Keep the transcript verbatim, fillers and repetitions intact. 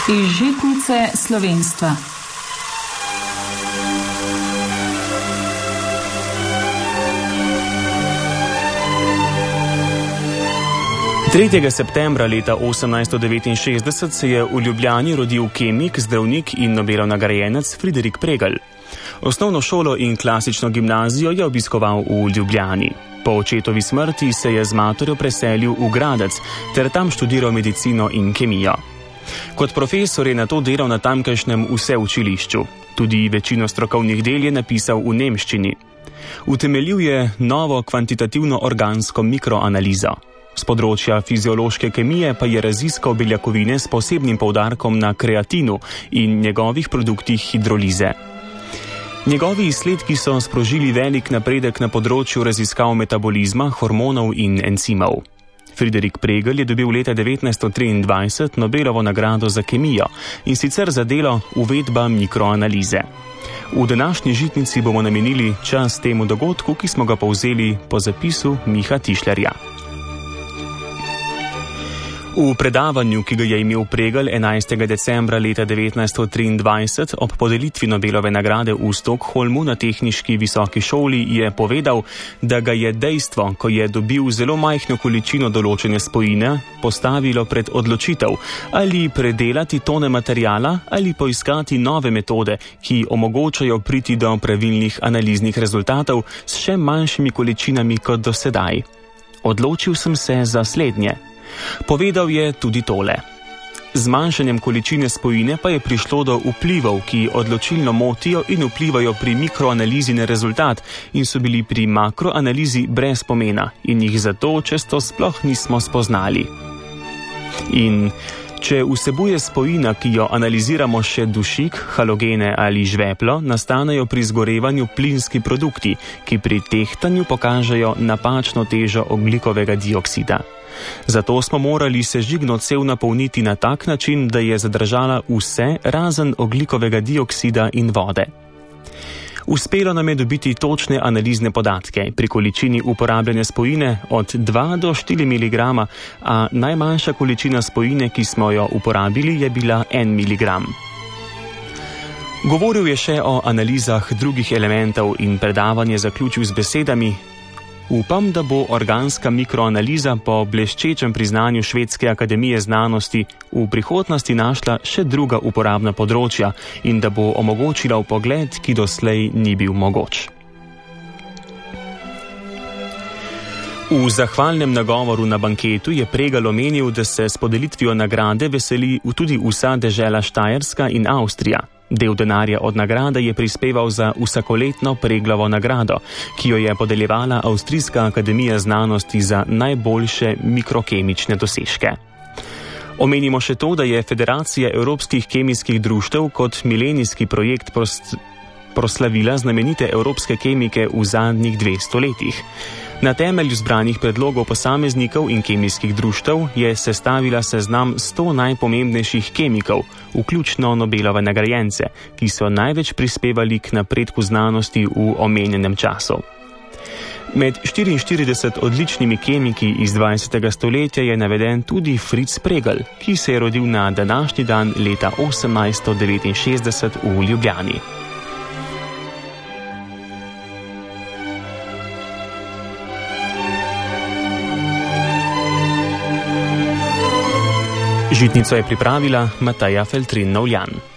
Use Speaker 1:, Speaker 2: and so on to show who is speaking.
Speaker 1: Iz žitnice slovenstva.
Speaker 2: tretjega septembra leta osemnajststo devetinšestdeset se je v Ljubljani rodil kemik, zdravnik in Nobelov nagrajenec Friderik Pregl. Osnovno šolo in klasično gimnazijo je obiskoval v Ljubljani. Po očetovi smrti se je z materjo preselil v Gradec ter tam študiral medicino in kemijo. Kot profesor je nato delal na tamkajšnjem vseučilišču. Tudi večino strokovnih del je napisal v nemščini. Utemeljil je novo kvantitativno organsko mikroanalizo. Z področja fiziološke kemije pa je raziskal beljakovine s posebnim poudarkom na kreatinu in njegovih produktih hidrolize. Njegovi izsledki so sprožili velik napredek na področju raziskav metabolizma, hormonov in encimov. Friderik Pregl je dobil leta devetnajststo triindvajset Nobelovo nagrado za kemijo in sicer za delo Uvedba mikroanalize. V današnji žitnici bomo namenili čas temu dogodku, ki smo ga povzeli po zapisu Miha Tišlerja. V predavanju, ki ga je imel Pregl enajstega decembra leta devetnajststo triindvajset ob podelitvi Nobelove nagrade v Stockholmu na tehniški visoki šoli, je povedal, da ga je dejstvo, ko je dobil zelo majhno količino določene spojine, postavilo pred odločitev, ali predelati tone materijala ali poiskati nove metode, ki omogočajo priti do pravilnih analiznih rezultatov s še manjšimi količinami kot do sedaj. Odločil sem se za slednje. Povedal je tudi tole. Z manjšanjem količine spojine pa je prišlo do vplivov, ki odločilno motijo in vplivajo pri mikroanalizi na rezultat in so bili pri makroanalizi brez pomena in jih zato često sploh nismo spoznali. In če vsebuje spojina, ki jo analiziramo, še dušik, halogene ali žveplo, nastanejo pri zgorevanju plinski produkti, ki pri tehtanju pokažejo napačno težo ogljikovega dioksida. Zato smo morali sežigno cev napolniti na tak način, da je zadržala vse razen ogljikovega dioksida in vode. Uspelo nam je dobiti točne analizne podatke pri količini uporabljene spojine od dva do štiri miligrama, a najmanjša količina spojine, ki smo jo uporabili, je bila en miligram. Govoril je še o analizah drugih elementov in predavanje zaključil z besedami: Upam, da bo organska mikroanaliza po bleščečem priznanju Švedske akademije znanosti v prihodnosti našla še druga uporabna področja in da bo omogočila vpogled, ki doslej ni bil mogoč. V zahvalnem nagovoru na banketu je Pregl omenil, da se s podelitvijo nagrade veseli tudi vsa dežela Štajerska in Avstrija. Del denarja od nagrade je prispeval za vsakoletno Preglovo nagrado, ki jo je podeljevala Avstrijska akademija znanosti za najboljše mikrokemične dosežke. Omenimo še to, da je Federacija evropskih kemijskih društev kot milenijski projekt prost, proslavila znamenite evropske kemike v zadnjih dvesto letih. Na temelju zbranih predlogov posameznikov in kemijskih društev je sestavila seznam sto najpomembnejših kemikov, vključno Nobelove nagrajence, ki so največ prispevali k napredku znanosti v omenjenem času. Med štiriinštirideset odličnimi kemiki iz dvajsetega stoletja je naveden tudi Fritz Pregl, ki se je rodil na današnji dan leta osemnajststo devetinšestdeset v Ljubljani. Žitnico je pripravila Mateja Feltrin-Novljan.